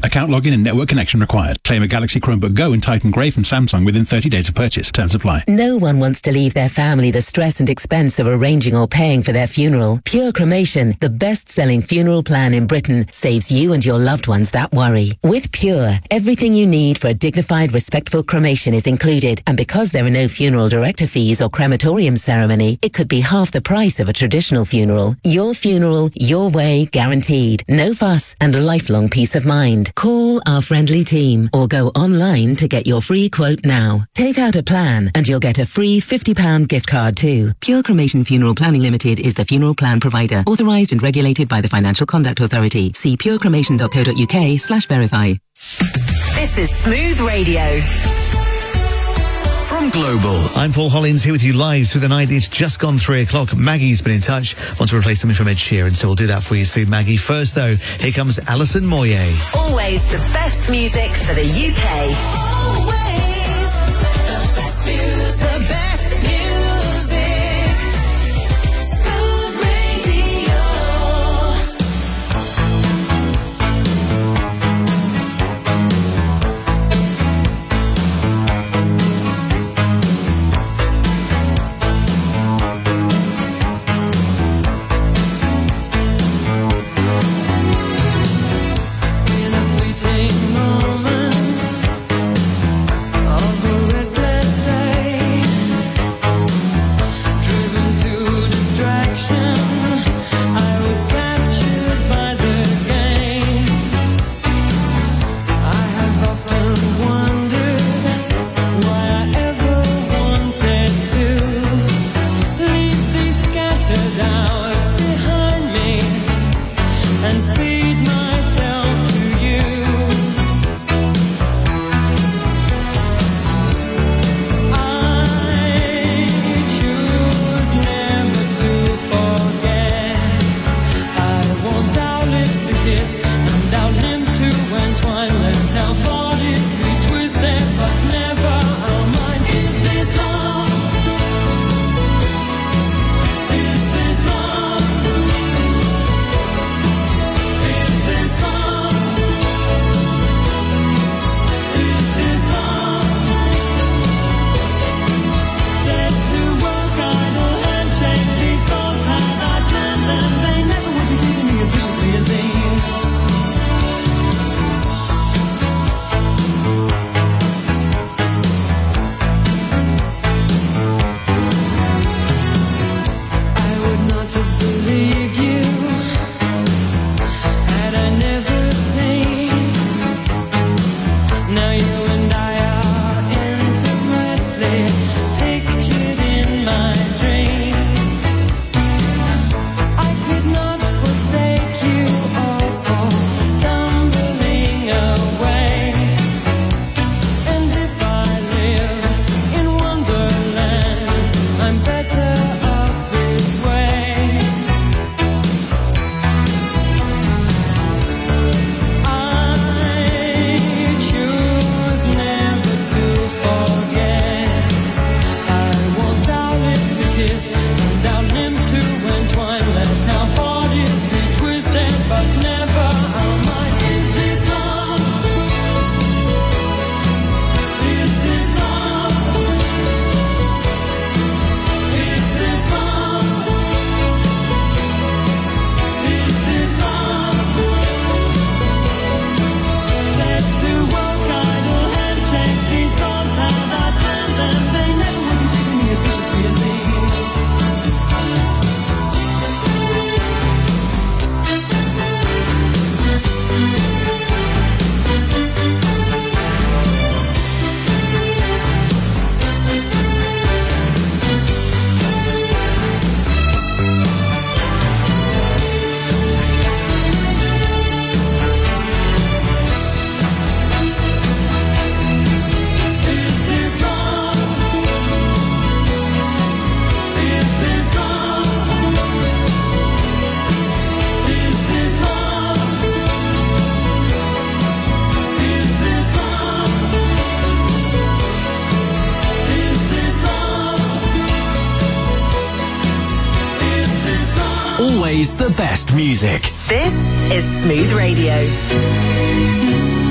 Account login and network connection required. Claim a Galaxy Chromebook Go and Titan Grey from Samsung within 30 days of purchase. Terms apply. No one wants to leave their family the stress and expense of arranging or paying for their funeral. Pure Cremation, the best-selling funeral plan in Britain, saves you and your loved ones that worry. With Pure, everything you need for a dignified, respectful cremation is included, and because there are no funeral director fees or crematorium ceremony, it could be half the price of a traditional funeral. Your funeral, your way, guaranteed. No fuss and a lifelong peace of mind. Call our friendly team or go online to get your free quote now. Take out a plan and you'll get a free £50 gift card too. Pure Cremation Funeral Planning Limited is the funeral plan provider, authorised and regulated by the Financial Conduct Authority. See purecremation.co.uk/verify. This is Smooth Radio. From Global, I'm Paul Hollins here with you live through the night. It's just gone 3 o'clock. Maggie's been in touch. Want to replace something from Ed Sheeran, so we'll do that for you soon, Maggie. First, though, here comes Alison Moyet. Always the best music for the UK. Always the best music. The best music. Smooth Radio. Always the best music. This is Smooth Radio.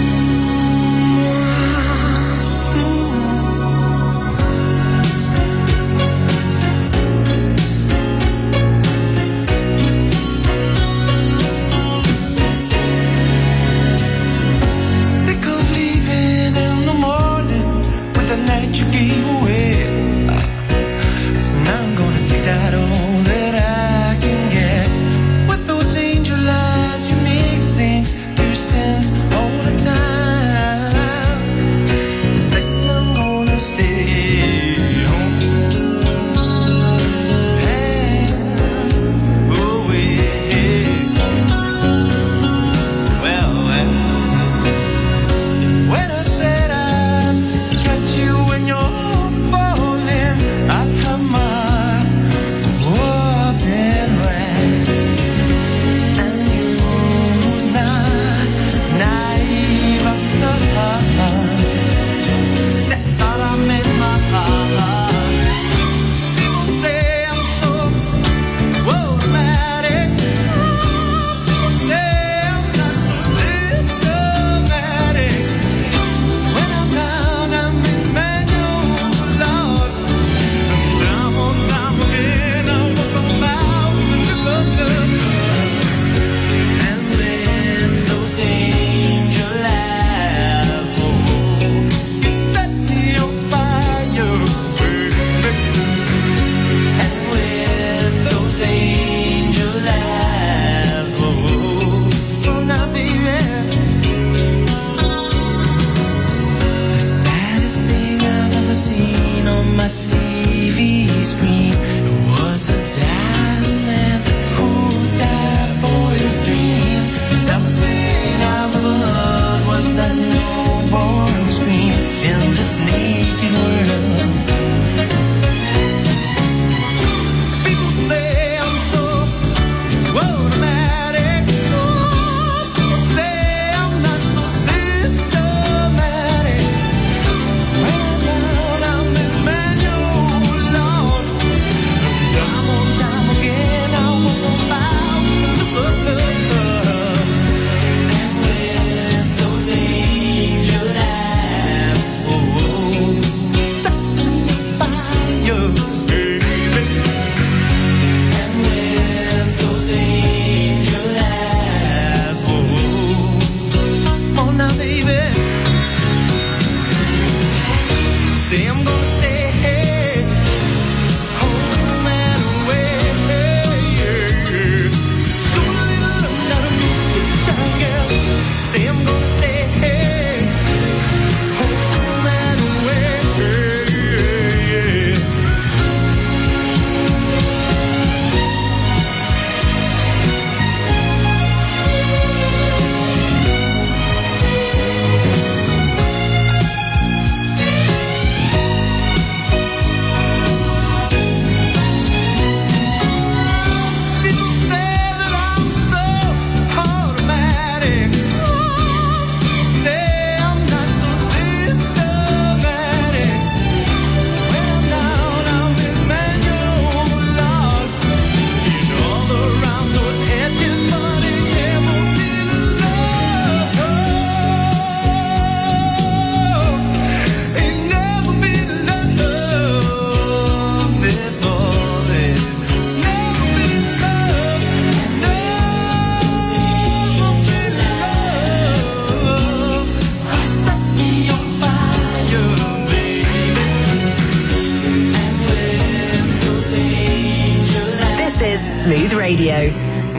Smooth Radio.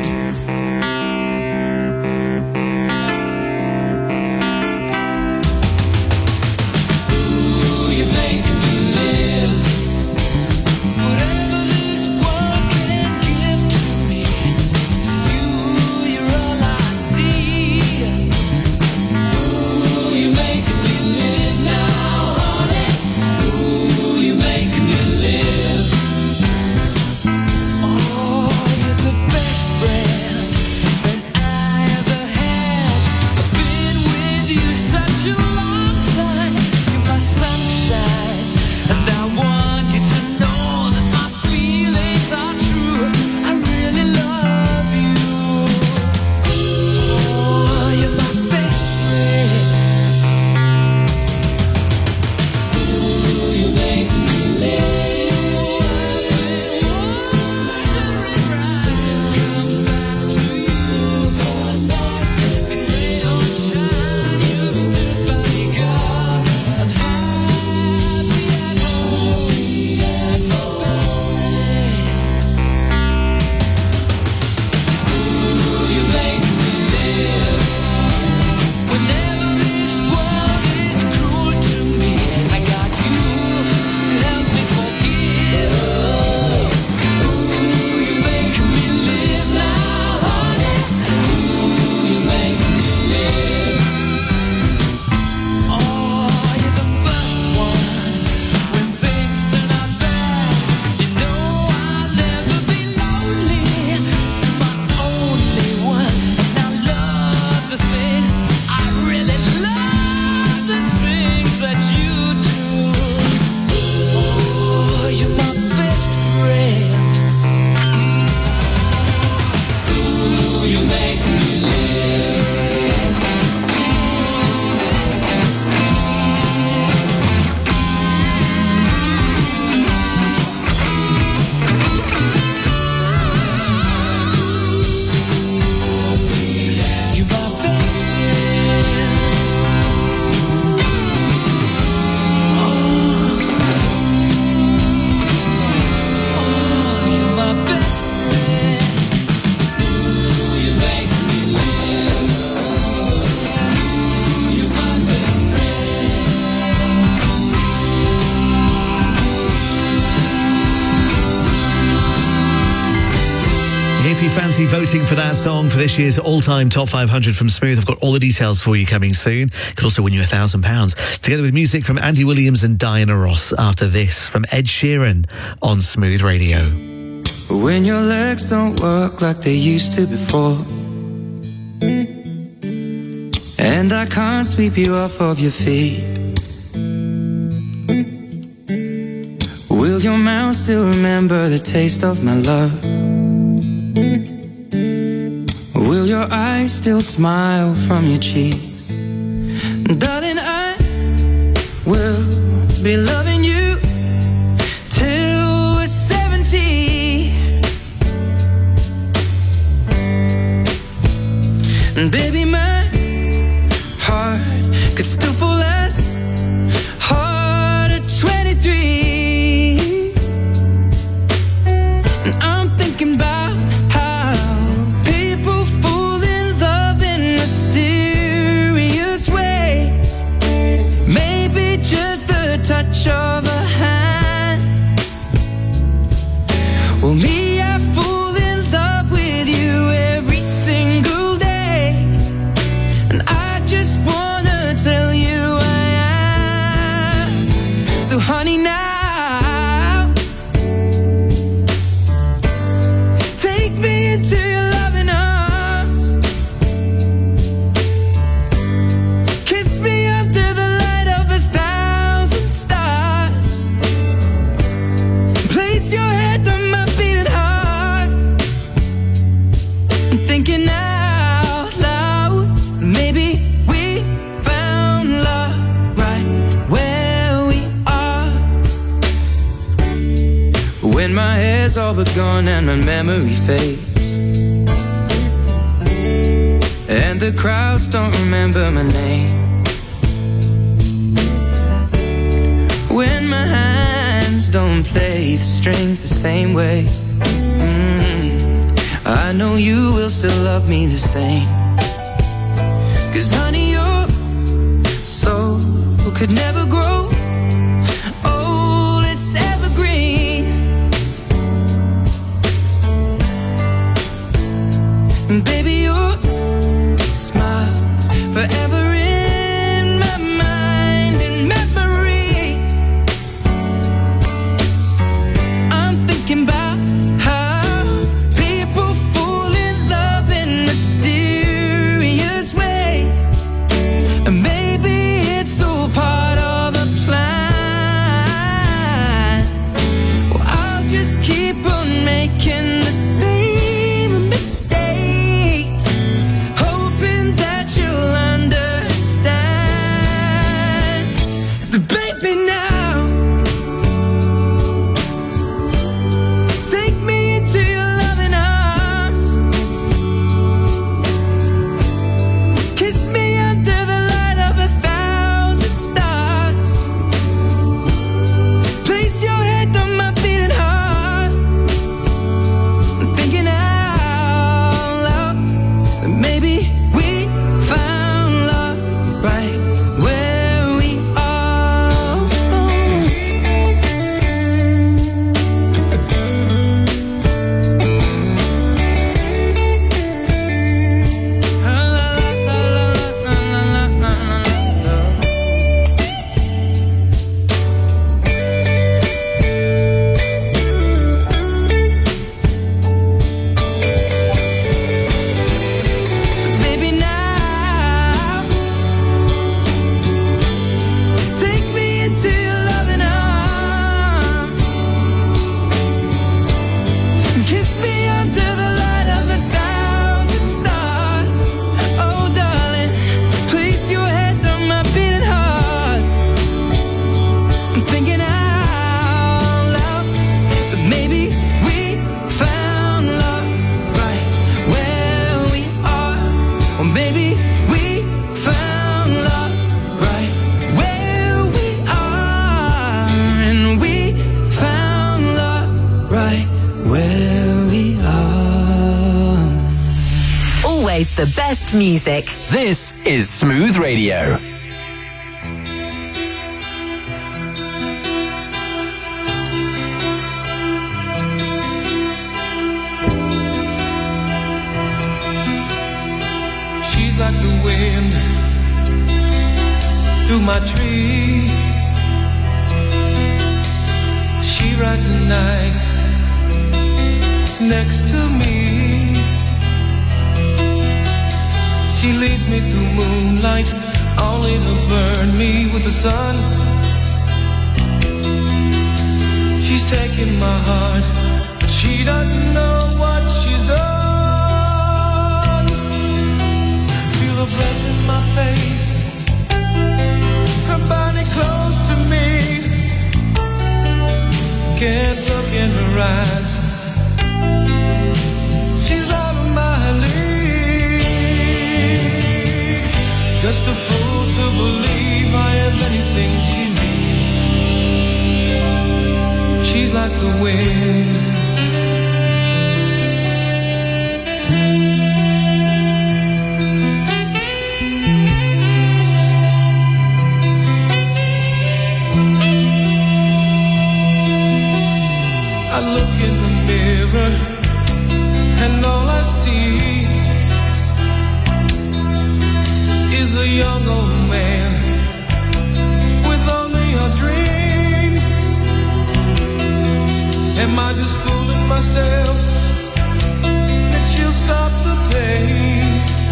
Fancy voting for that song for this year's all-time top 500 from Smooth. I've got all the details for you coming soon. Could also win you £1,000. Together with music from Andy Williams and Diana Ross. After this, from Ed Sheeran on Smooth Radio. When your legs don't work like they used to before, and I can't sweep you off of your feet, will your mouth still remember the taste of my love? Will your eyes still smile from your cheeks? Darling, I will be loving you till we're 70. And baby, my heart could still fall as hard at 23. And I'm thinking about of a hand. Well, me, I fall in love with you every single day, and I just wanna tell you I am. So honey, now take me into your loving arms, kiss me under the light of 1,000 stars, place your head on my beating heart. I'm thinking out loud, maybe we found love right where we are. When my hair's all but gone and my memory fades, and the crowds don't remember my name, when my hands don't play the strings the same way, I know you will still love me the same. 'Cause honey, your soul could never grow old, it's evergreen. And baby, your smile's forever in my mind and memory. I'm thinking about how people fall in love in mysterious ways. And maybe it's all part of a plan. Well, I'll just keep on making the same mistakes, hoping that you'll understand. But baby, now take me into your loving arms, kiss me under the light of 1,000 stars, place your head on my beating heart. I'm thinking out loud that maybe we found love right where we are. So baby, now take me into your loving arms, kiss me under the light of 1,000 stars. Oh darling, place your head on my beating heart. I'm thinking out loud that maybe we found love right where we are. Or maybe we found love right where we are. And we found love right where we are. Always the best music. This is Smooth Radio. She's like the wind through my tree. She rides the night next to me. She leads me through moonlight, only to burn me with the sun. She's taking my heart, but she doesn't know what she's done. Feel her breath in my face, her body close to me. Can't look in her eyes, she's out of my league. Just a fool to believe I am anything she needs. She's like the wind. I look in the mirror and all I see is a young old man with only a dream. Am I just fooling myself that she'll stop the pain?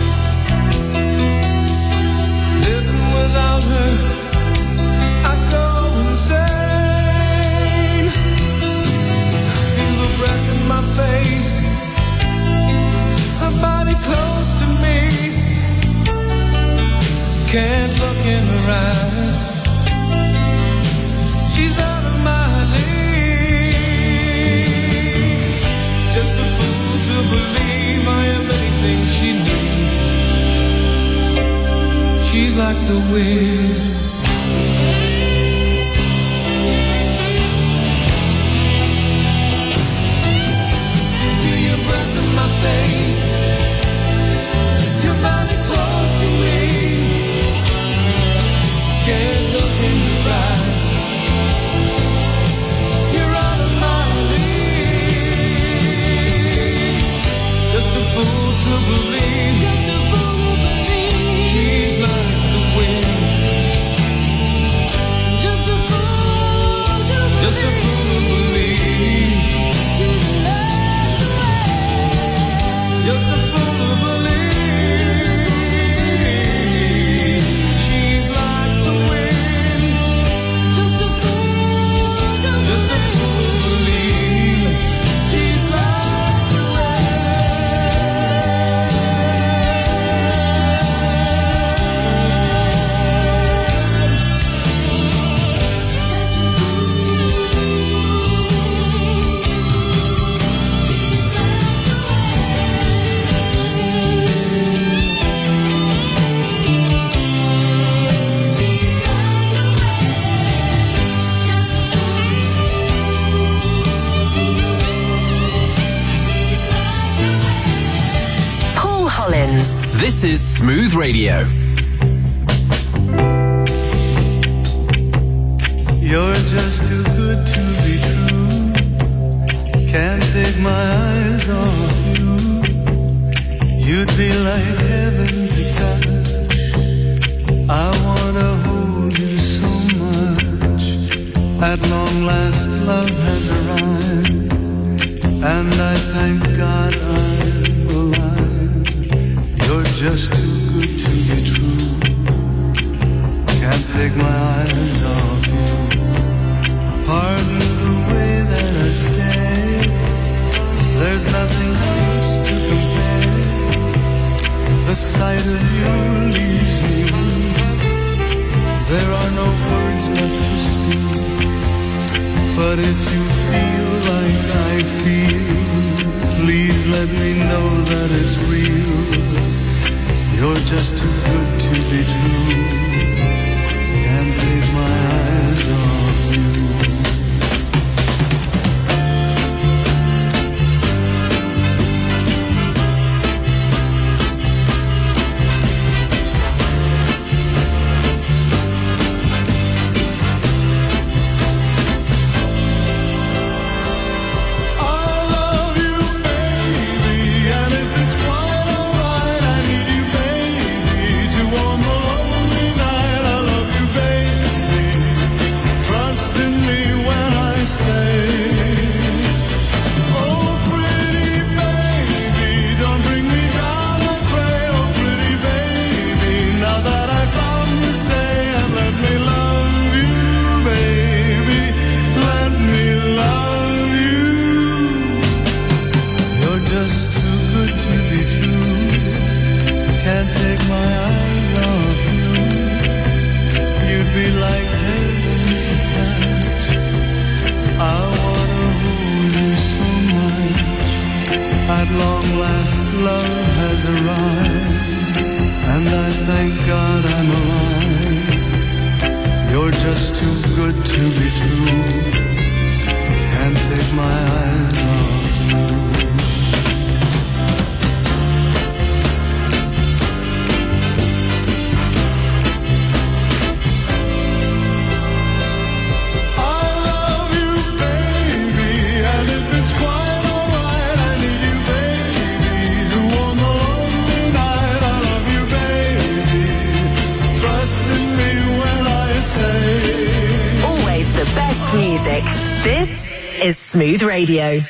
Living without her, I go insane. Feel the breath in my face, her body close to me. Can't look in her eyes, she's out of my league. Just a fool to believe I am anything she needs. She's like the wind. Feel your breath in my face. This is Smooth Radio. You're just too good to be true. Can't take my eyes off you. You'd be like heaven to touch. I wanna hold you so much. At long last love has arrived, and I thank God I'm alive. You're just too good to be true. Can't take my eyes off you. Pardon the way that I stay. There's nothing else to compare. The sight of you leaves me weak. There are no words left to speak. But if you feel like I feel, please let me know that it's real. You're just too good to be true. Can't take my eyes off you. Smooth Radio.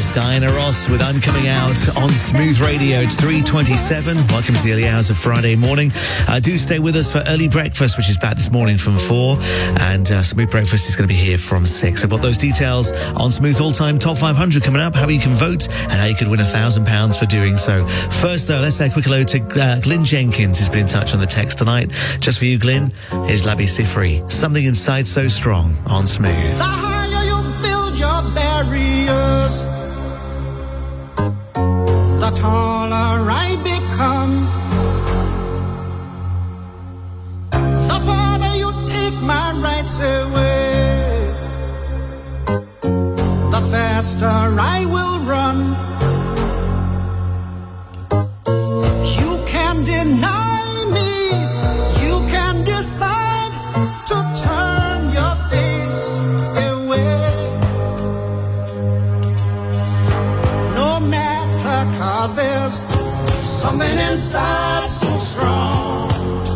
is Diana Ross with I'm Coming Out on Smooth Radio. It's 3:27. Welcome to the early hours of Friday morning. Do stay with us for early breakfast, which is back this morning from 4. And Smooth Breakfast is going to be here from 6. I've got those details on Smooth All-Time Top 500 coming up, how you can vote and how you could win £1,000 for doing so. First, though, let's say a quick hello to Glyn Jenkins, who's been in touch on the text tonight. Just for you, Glyn, here's Labi Siffre. Something Inside So Strong on Smooth. The higher you build your barriers, the taller I become. The farther you take my rights away, the faster I will run. You can deny me, you can decide to turn your face away. No matter, 'cause there's something inside so strong.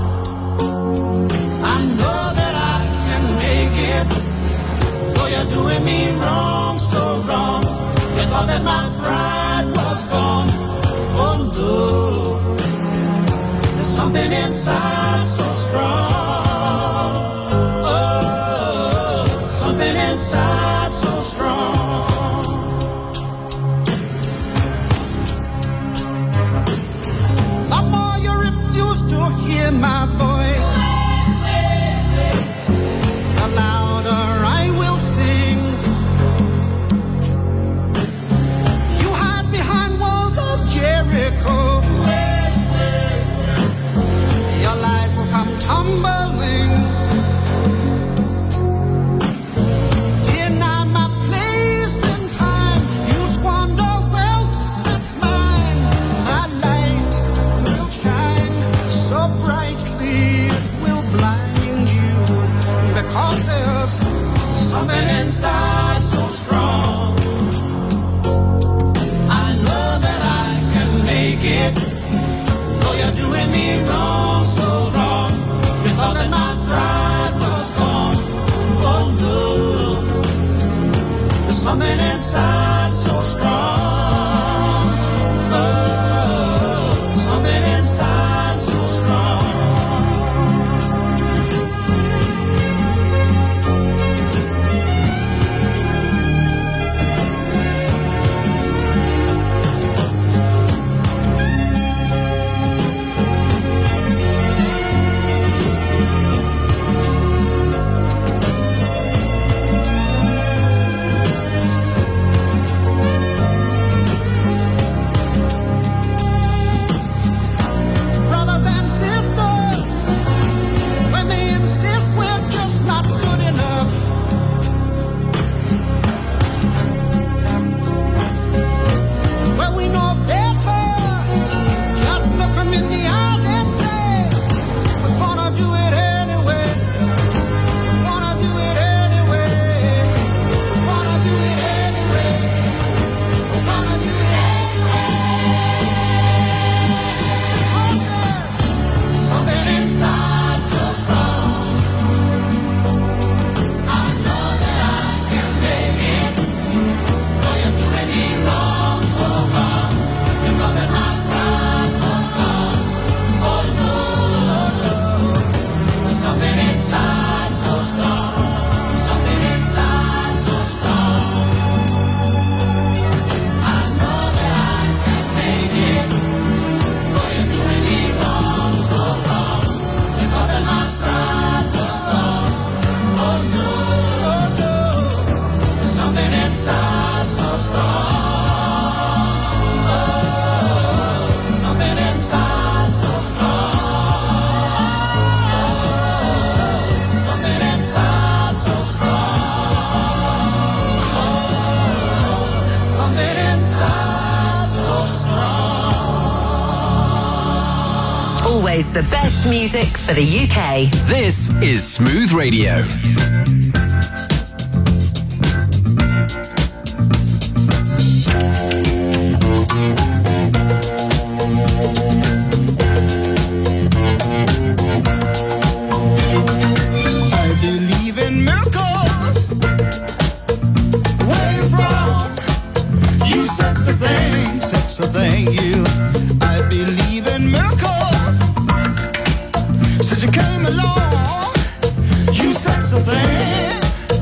I know that I can make it, though you're doing me wrong, so wrong. You thought that my pride was gone. Oh no, there's something inside so strong. Oh, something inside so strong. The more you refuse to hear my voice, the louder I will sing. You hide behind walls of Jericho, your lies will come tumbling. Deny my place in time, you squander wealth that's mine. My light will shine so brightly it will blind you, because there's something inside so strong. I know that I can make it, though you're doing me wrong, so wrong. You thought that my pride was gone. Oh no, there's something inside so strong. Oh, something inside so strong. Brothers and sisters, when they insist we're just not good enough, well, we know better. Just look 'em in the eyes and say, we're gonna do it anyway. We're gonna do it anyway. We're gonna do it anyway. We're gonna do it anyway. Something inside so strong. I know that I can make it, though you're doing me wrong, so wrong. You know that my pride was gone. Oh no, there's something inside so strong. Something inside so strong. I know that I can make it, though you're doing me wrong, so wrong. You know that my pride was gone. Oh no, there's something inside so strong. Oh, something inside so strong. Something inside so strong. Something inside so strong. Always the best music for the UK. This is Smooth Radio. I believe in miracles. Where you from? You sexy thing, you. I believe in miracles. Since you came along, you sexy thing.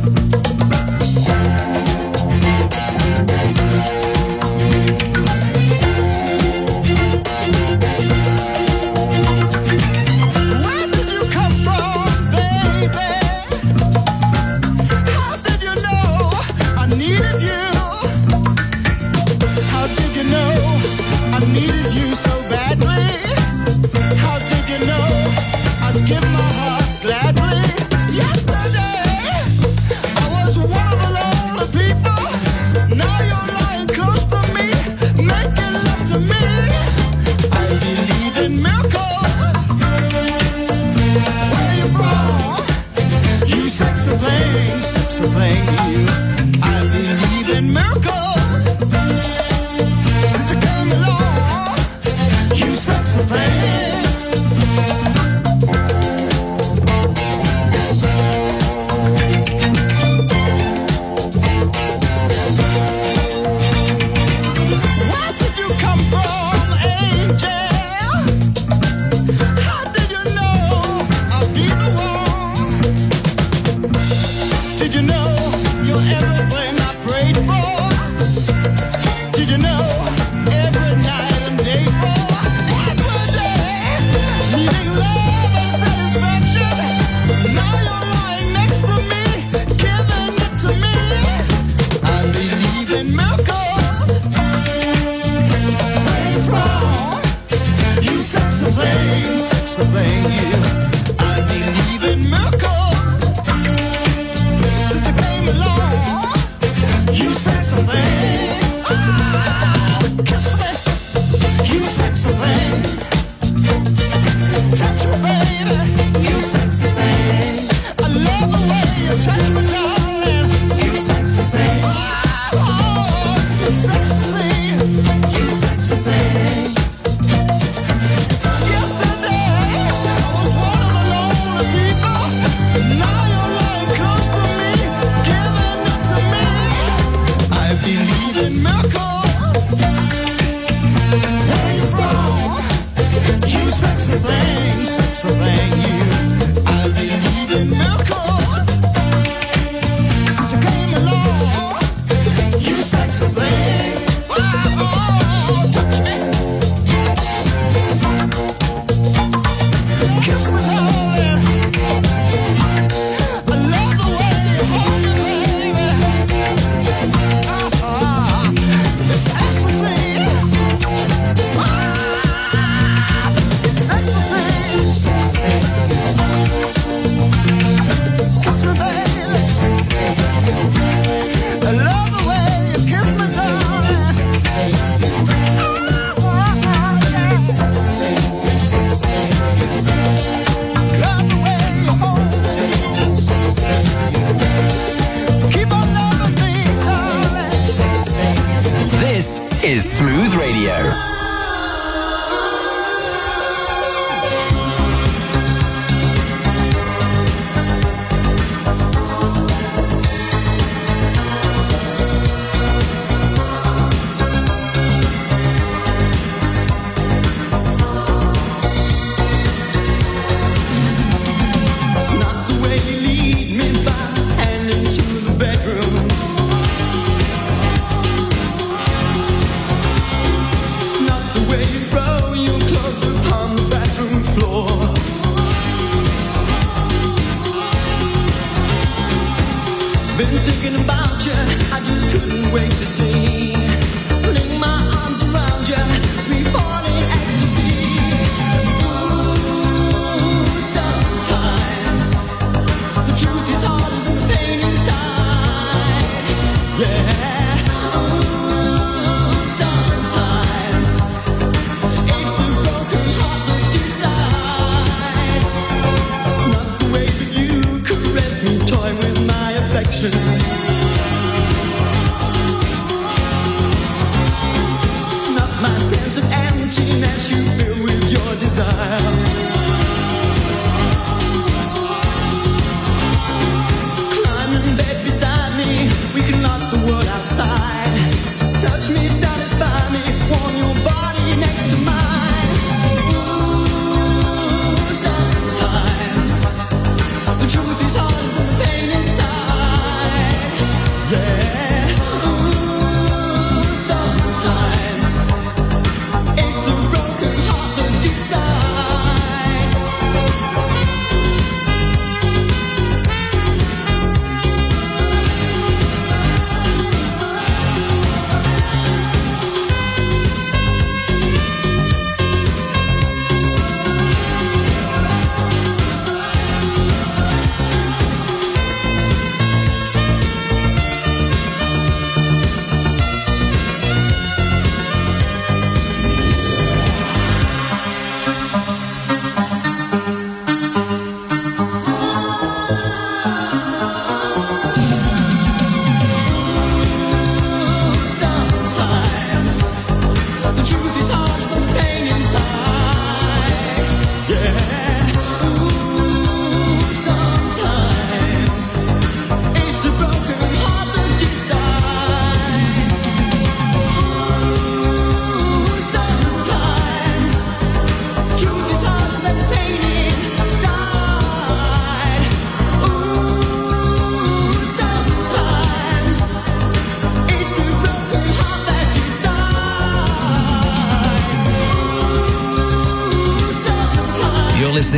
Is Smooth Radio. Touch me, satisfy me, warm your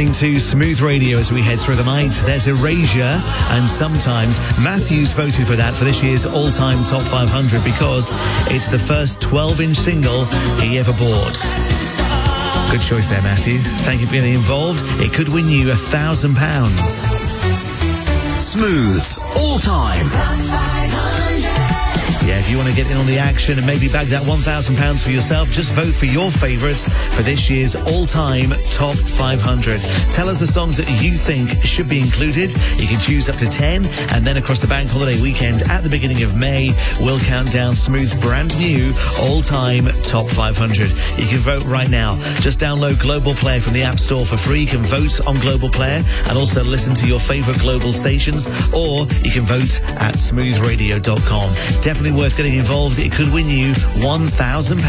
listening to Smooth Radio as we head through the night. There's Erasure, and sometimes Matthew's voted for that for this year's all-time top 500 because it's the first 12-inch single he ever bought. Good choice there, Matthew. Thank you for getting involved. It could win you £1,000. Smooth's all-time. Yeah, if you want to get in on the action and maybe bag that £1,000 for yourself, just vote for your favourites for this year's all-time top 500. Tell us the songs that you think should be included. You can choose up to 10, and then across the bank holiday weekend at the beginning of May, we'll count down Smooth's brand new all-time top 500. You can vote right now. Just download Global Player from the App Store for free. You can vote on Global Player and also listen to your favourite global stations, or you can vote at smoothradio.com. Definitely worth getting involved. It could win you £1,000.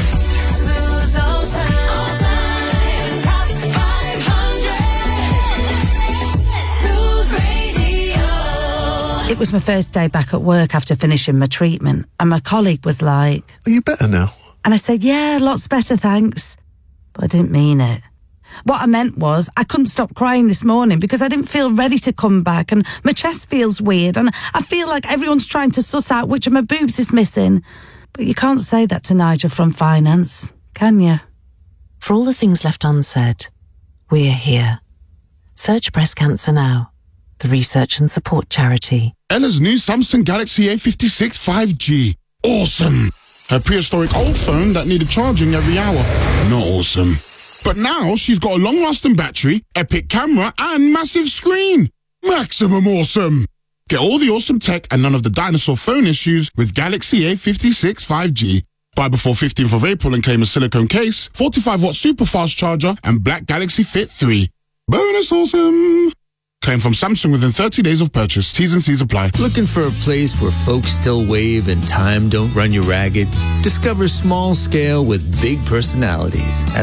It was my first day back at work after finishing my treatment, and my colleague was like, "Are you better now?" And I said, "Yeah, lots better, thanks." But I didn't mean it. What I meant was I couldn't stop crying this morning because I didn't feel ready to come back, and my chest feels weird, and I feel like everyone's trying to suss out which of my boobs is missing. But you can't say that to Nigel from finance, can you? For all the things left unsaid, we're here. Search Breast Cancer Now, the research and support charity. Ella's new Samsung Galaxy A56 5G. Awesome! Her prehistoric old phone that needed charging every hour. Not awesome. But now she's got a long-lasting battery, epic camera, and massive screen. Maximum awesome! Get all the awesome tech and none of the dinosaur phone issues with Galaxy A56 5G. Buy before 15th of April and claim a silicone case, 45-watt super fast charger, and Black Galaxy Fit 3. Bonus awesome! Claim from Samsung within 30 days of purchase. T's and C's apply. Looking for a place where folks still wave and time don't run you ragged? Discover small scale with big personalities at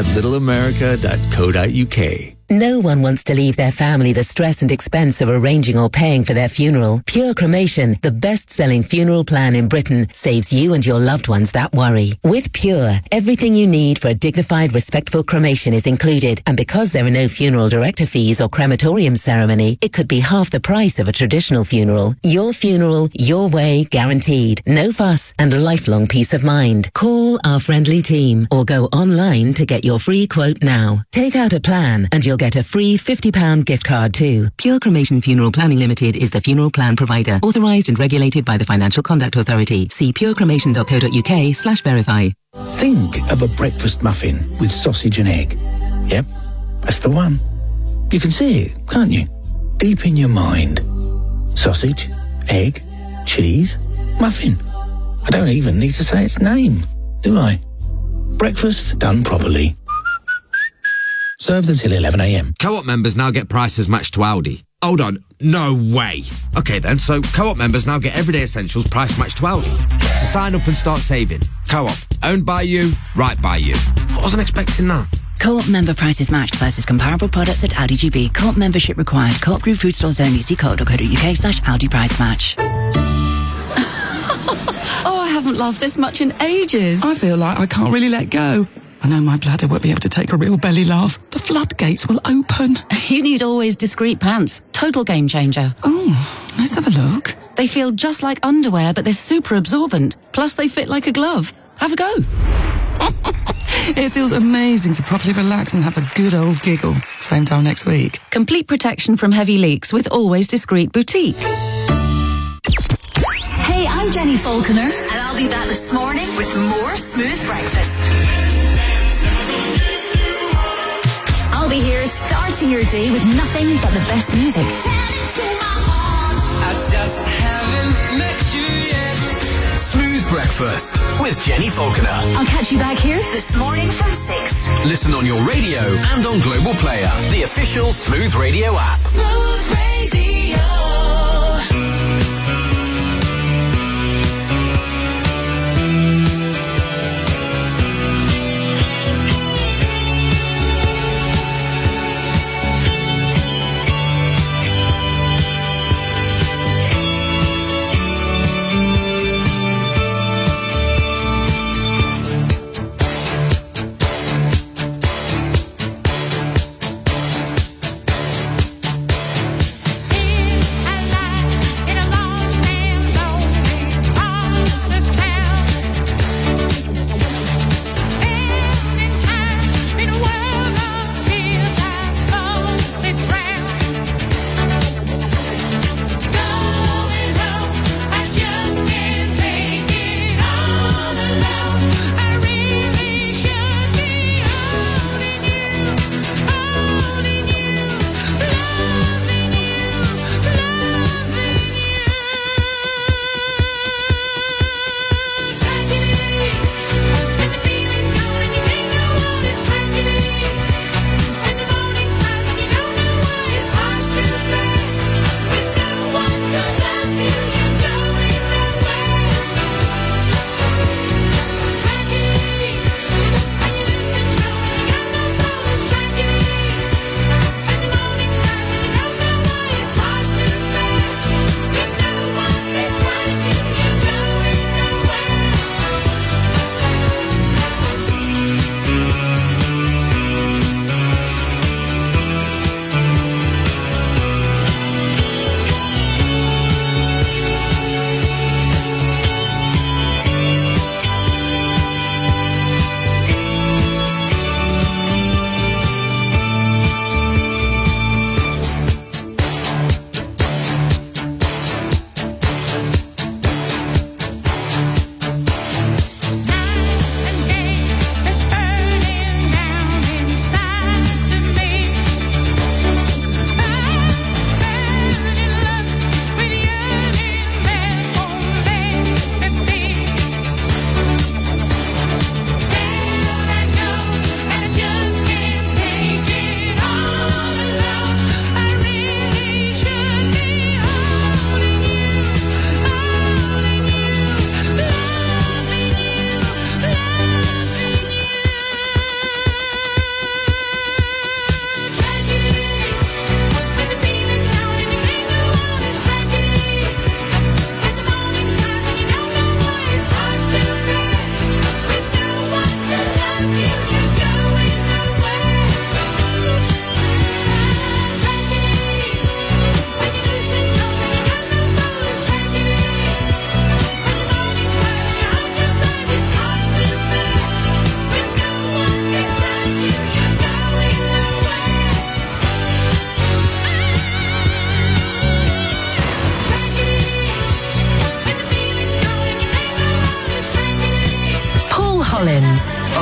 littleamerica.co.uk. No one wants to leave their family the stress and expense of arranging or paying for their funeral. Pure Cremation, the best-selling funeral plan in Britain, saves you and your loved ones that worry. With Pure, everything you need for a dignified, respectful cremation is included. And because there are no funeral director fees or crematorium ceremony, it could be half the price of a traditional funeral. Your funeral, your way, guaranteed. No fuss and lifelong peace of mind. Call our friendly team or go online to get your free quote now. Take out a plan and you'll get a free £50 gift card too. Pure Cremation Funeral Planning Limited is the funeral plan provider, authorised and regulated by the Financial Conduct Authority. See purecremation.co.uk/verify. Think of a breakfast muffin with sausage and egg. Yep, that's the one. You can see it, can't you? Deep in your mind. Sausage, egg, cheese, muffin. I don't even need to say its name, do I? Breakfast done properly. Served until 11 a.m. Co-op members now get prices matched to Aldi. Hold on, no way. Okay then, so Co-op members now get everyday essentials price matched to Aldi. So sign up and start saving. Co-op, owned by you, right by you. I wasn't expecting that. Co-op member prices matched versus comparable products at Aldi GB. Co-op membership required. Co-op Group food stores only. See co.uk/Aldi price match. Oh, I haven't laughed this much in ages. I feel like I can't really let go. I know my bladder won't be able to take a real belly laugh. The floodgates will open. You need Always Discreet pants. Total game changer. Oh, let's have a look. They feel just like underwear, but they're super absorbent. Plus, they fit like a glove. Have a go. It feels amazing to properly relax and have a good old giggle. Same time next week. Complete protection from heavy leaks with Always Discreet Boutique. Hey, I'm Jenny Falconer, and I'll be back this morning with more Smooth Breakfast. I'll be here starting your day with nothing but the best music. I just haven't met you yet. Smooth Breakfast with Jenny Falconer. I'll catch you back here this morning from 6. Listen on your radio and on Global Player, the official Smooth Radio app. Smooth Radio.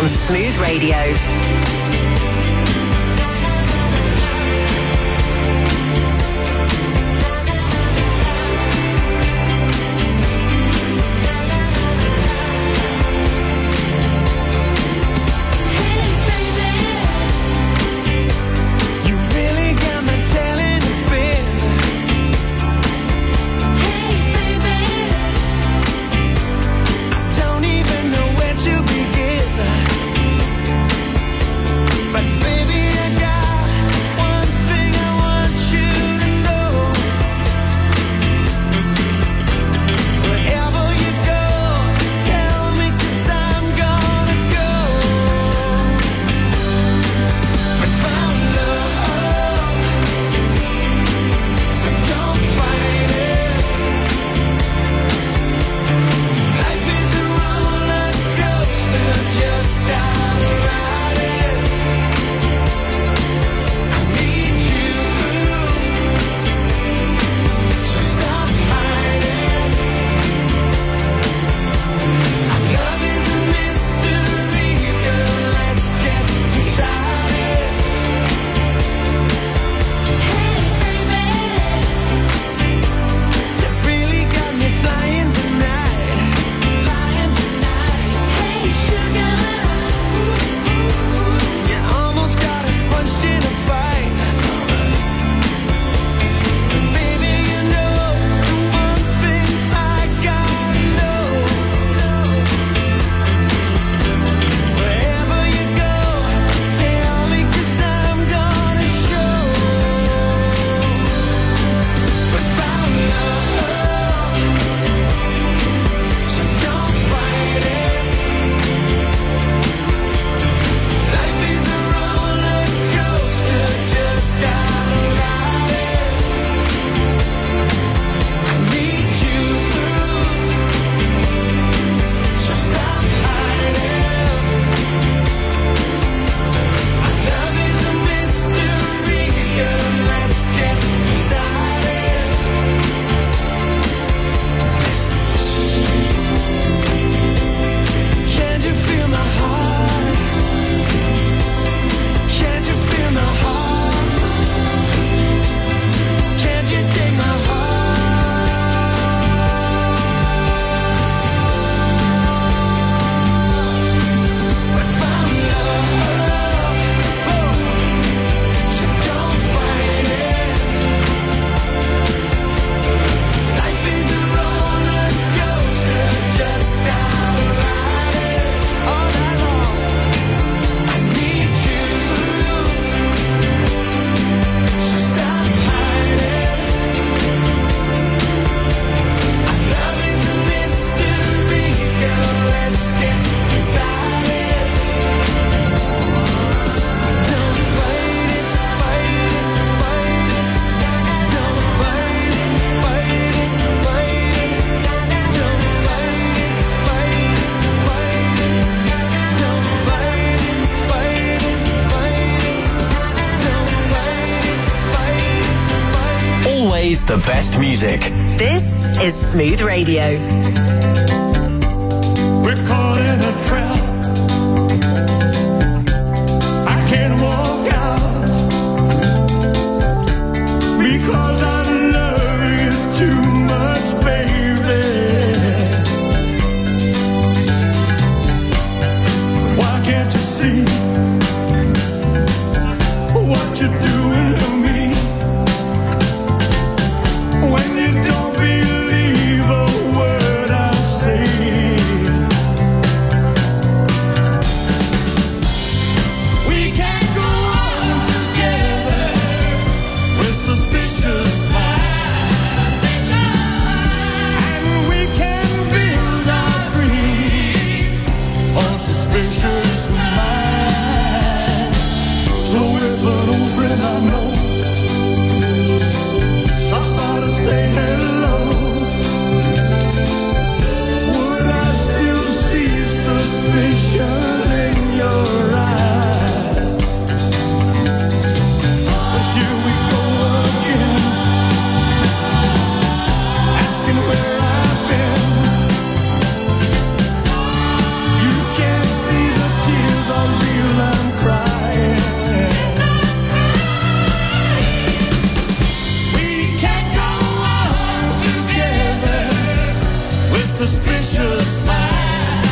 on Smooth Radio. The best music. This is Smooth Radio. We're caught in a trap. I can't walk out because I love you too much, baby. Why can't you see what you're doing to me? When you don't believe a word I say, suspicious minds.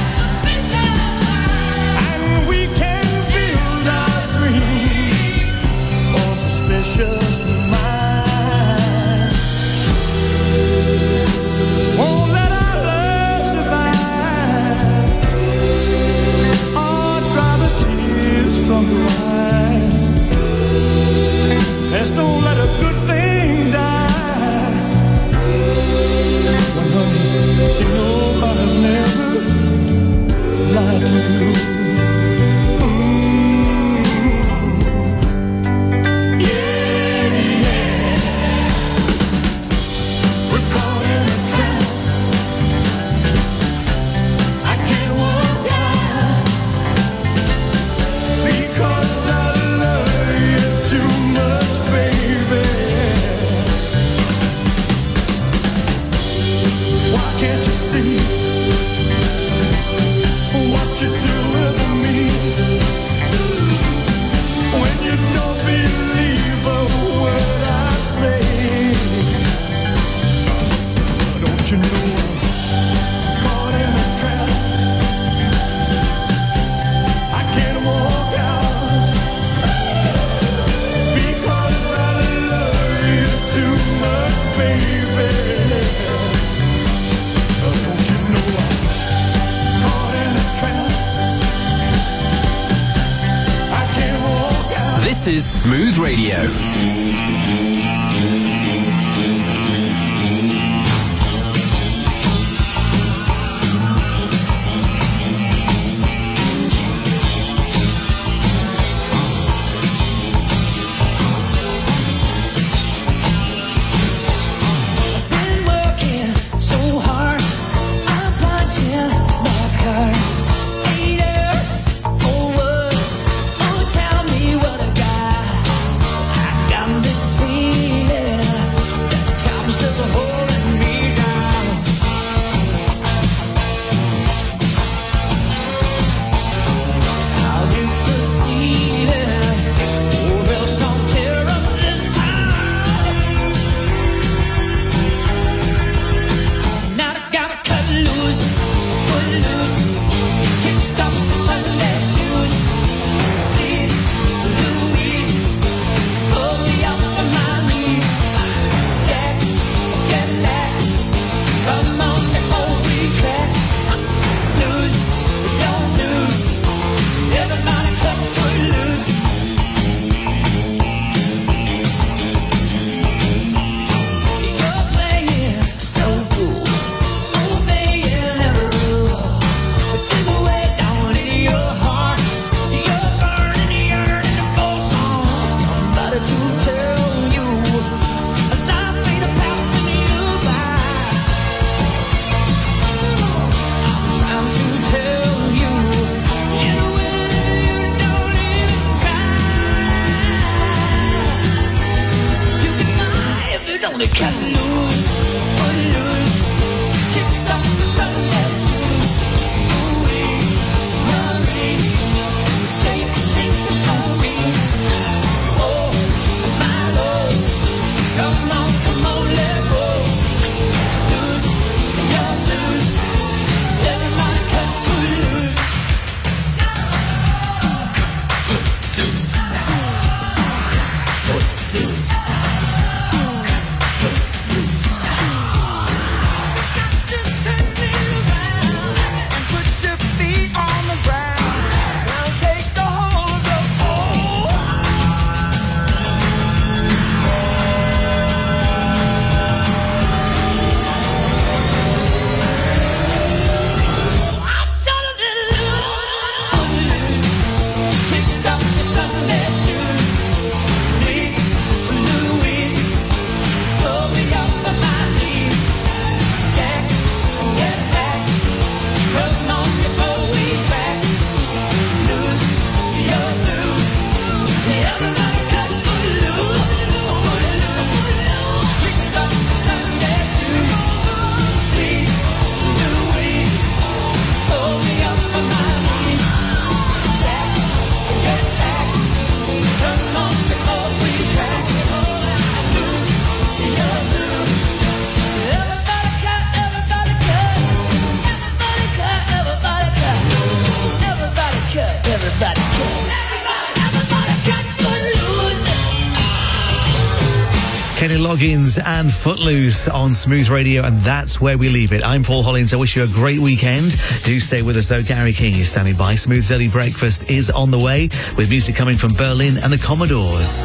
And we can build our dreams on suspicious minds. Won't let our love survive or dry the tears from your eyes. Let's don't let a good thing die. Well, honey, you know I've never lied to you. Yes, we're caught in a trap. I can't walk out because I love you too much, baby. Why can't you see what you're doing to me? When you don't believe a word I say, don't you know I'm caught in a trap? I can't walk out because I love you too much, baby. Don't you know I'm caught in a trap? I can't walk out. This is Smooth Radio. Been working so hard, I'm punching my card. 8 hours for work. Oh, tell me what I got. I got this feeling. Goggins and Footloose on Smooth Radio, and that's where we leave it. I'm Paul Hollins. I wish you a great weekend. Do stay with us, though. Gary King is standing by. Smooth's Early Breakfast is on the way with music coming from Berlin and the Commodores.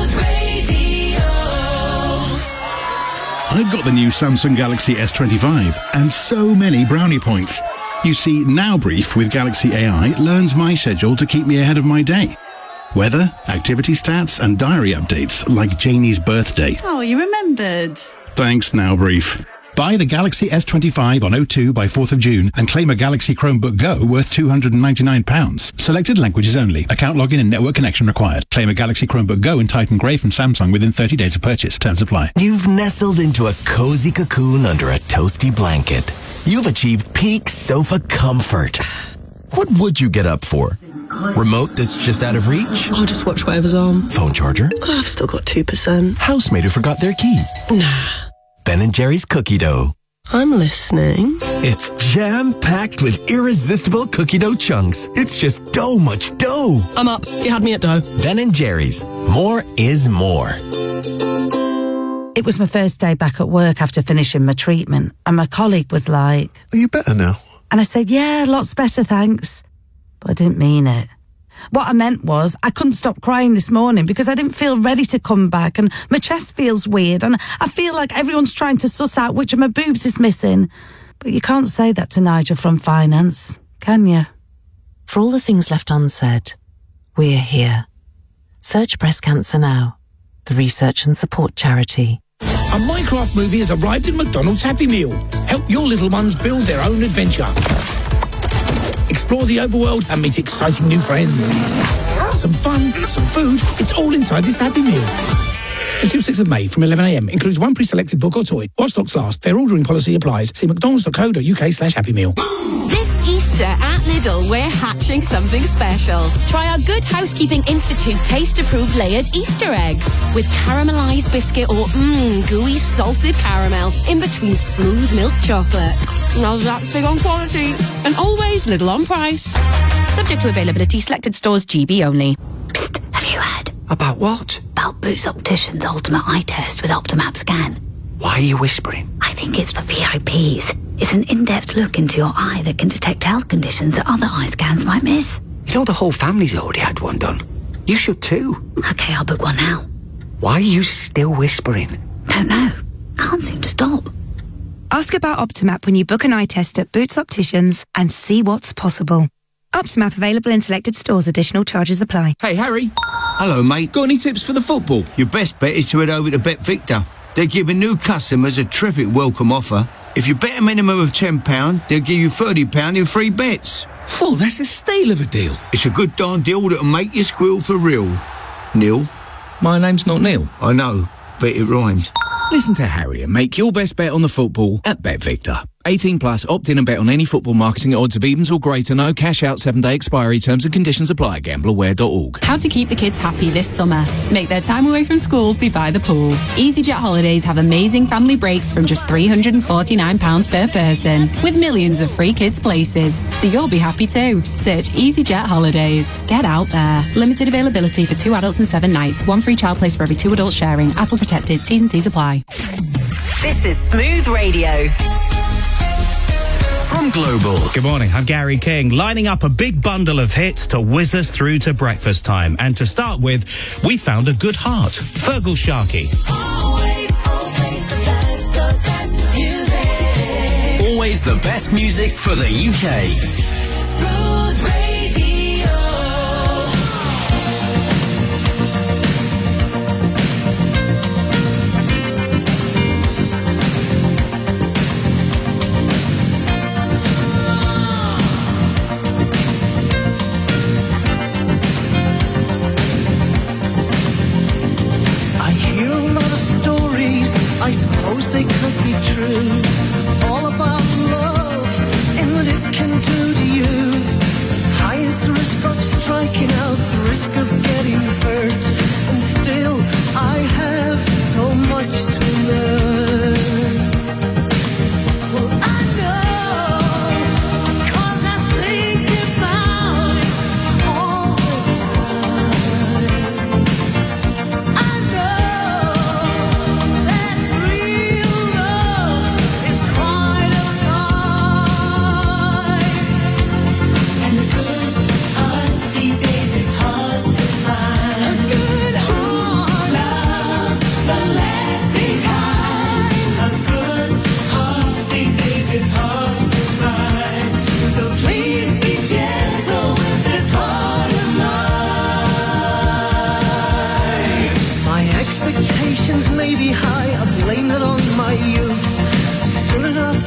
I've got the new Samsung Galaxy S25 and so many brownie points. You see, Now Brief with Galaxy AI learns my schedule to keep me ahead of my day. Weather, activity stats, and diary updates like Janie's birthday. Oh, you remembered. Thanks, Now Brief. Buy the Galaxy S25 on O2 by 4th of June and claim a Galaxy Chromebook Go worth £299. Selected languages only. Account login and network connection required. Claim a Galaxy Chromebook Go in Titan Grey from Samsung within 30 days of purchase. Terms apply. You've nestled into a cozy cocoon under a toasty blanket. You've achieved peak sofa comfort. What would you get up for? Remote that's just out of reach? I'll just watch whatever's on. Phone charger? I've still got 2%. Housemate who forgot their key? Nah. Ben & Jerry's cookie dough. I'm listening. It's jam-packed with irresistible cookie dough chunks. It's just much dough. I'm up. You had me at dough. Ben & Jerry's. More is more. It was my first day back at work after finishing my treatment, and my colleague was like, "Are you better now?" And I said, "Yeah, lots better, thanks." But I didn't mean it. What I meant was I couldn't stop crying this morning because I didn't feel ready to come back, and my chest feels weird, and I feel like everyone's trying to suss out which of my boobs is missing. But you can't say that to Nigel from finance, can you? For all the things left unsaid, we're here. Search Breast Cancer Now, the research and support charity. A Minecraft movie has arrived in McDonald's Happy Meal. Help your little ones build their own adventure. Explore the overworld and meet exciting new friends. Some fun, some food, it's all inside this Happy Meal. Until 6th of May from 11 a.m. Includes one pre-selected book or toy. While stocks last, fair ordering policy applies. See mcdonalds.co.uk/Happy Meal. This Easter at Lidl, we're hatching something special. Try our Good Housekeeping Institute taste-approved layered Easter eggs with caramelised biscuit or gooey salted caramel in between smooth milk chocolate. Now that's big on quality and always Lidl on price. Subject to availability, selected stores, GB only. Psst, have you heard? About what? About Boots Opticians Ultimate Eye Test with Optimap Scan. Why are you whispering? I think it's for VIPs. It's an in-depth look into your eye that can detect health conditions that other eye scans might miss. You know the whole family's already had one done. You should too. Okay, I'll book one now. Why are you still whispering? Don't know. Can't seem to stop. Ask about Optimap when you book an eye test at Boots Opticians and see what's possible. Optimap available in selected stores. Additional charges apply. Hey, Harry. Hello, mate. Got any tips for the football? Your best bet is to head over to BetVictor. They're giving new customers a terrific welcome offer. If you bet a minimum of £10, they'll give you £30 in free bets. Fool, that's a steal of a deal. It's a good darn deal that'll make you squeal for real. Neil? My name's not Neil. I know, but it rhymes. Listen to Harry and make your best bet on the football at BetVictor. 18 plus, opt in and bet on any football marketing at odds of evens or greater. No cash out, 7-day expiry. Terms and conditions apply. Gambleaware.org. How to keep the kids happy this summer. Make their time away from school be by the pool. EasyJet Holidays have amazing family breaks from just £349 per person, with millions of free kids places. So you'll be happy too. Search EasyJet Holidays. Get out there. Limited availability for 2 adults and 7 nights. 1 free child place for every 2 adults sharing. ATOL protected. T's and C's apply. This is Smooth Radio. From Global. Good morning, I'm Gary King, lining up a big bundle of hits to whiz us through to breakfast time. And to start with, we found a good heart. Fergal Sharkey. Always the best music for the UK. Smooth Radio. I suppose they could be true. All about love and what it can do to you. Expectations may be high, I blame it on my youth. Soon enough